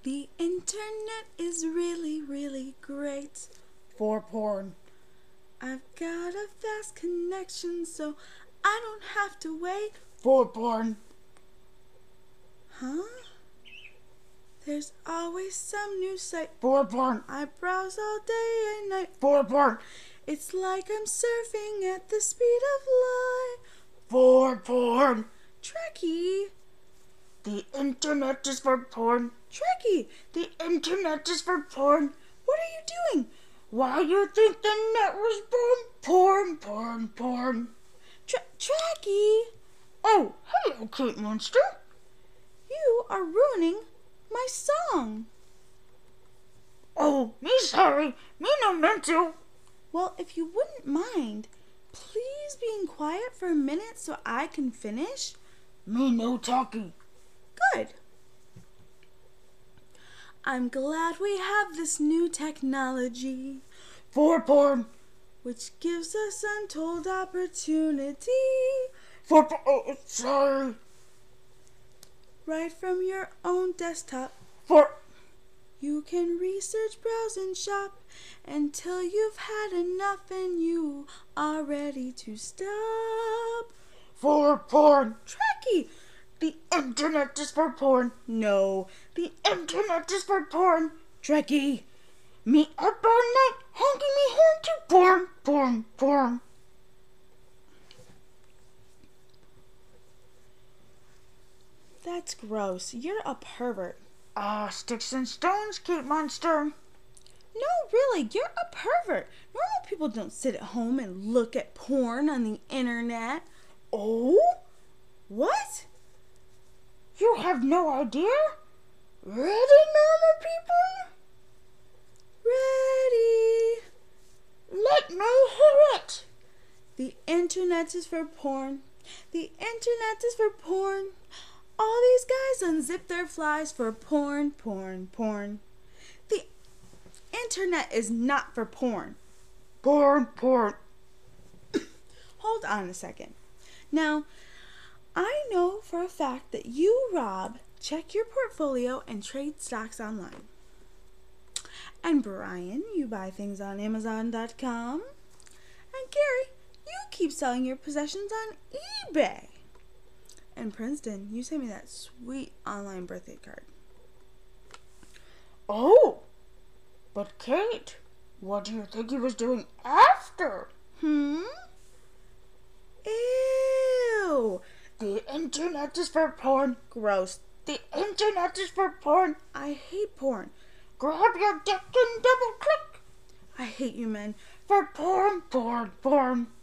The internet is really, really great for porn. I've got a fast connection, so I don't have to wait for porn. Huh? There's always some new site for porn. I browse all day and night for porn. It's like I'm surfing at the speed of light for porn. Trekkie. The internet is for porn. Trekkie, the internet is for porn. What are you doing? Why you think the net was born? Porn, porn, porn. Trekkie. Oh, hello, Kate Monster. You are ruining my song. Oh, me sorry. Me no meant to. Well, if you wouldn't mind, please being quiet for a minute so I can finish. Me no talkie. Good. I'm glad we have this new technology for porn, which gives us untold opportunity. Oh, sorry. Right from your own desktop. You can research, browse, and shop until you've had enough and you are ready to stop. For porn. Trekkie. The internet is for porn. No, the internet is for porn. Trekkie. Me up all night, honking me horn to porn, porn, porn. That's gross. You're a pervert. Sticks and stones, Kate Monster. No, really, you're a pervert. Normal people don't sit at home and look at porn on the internet. Oh? What? You have no idea? Ready, normal people? Ready. Let me hear it. The internet is for porn. The internet is for porn. All these guys unzip their flies for porn, porn, porn. The internet is not for porn. Porn, porn. Hold on a second. Now, I know for a fact that you, Rob, check your portfolio and trade stocks online. And Brian, you buy things on Amazon.com. And Gary, you keep selling your possessions on eBay. And Princeton, you sent me that sweet online birthday card. Oh, but Kate, what do you think he was doing after? Ew. The internet is for porn. Gross. The internet is for porn. I hate porn. Grab your dick and double click. I hate you men. For porn, porn, porn.